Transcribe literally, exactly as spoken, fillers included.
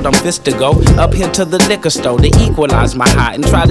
I'm fist to go up here to the liquor store to equalize my high and try to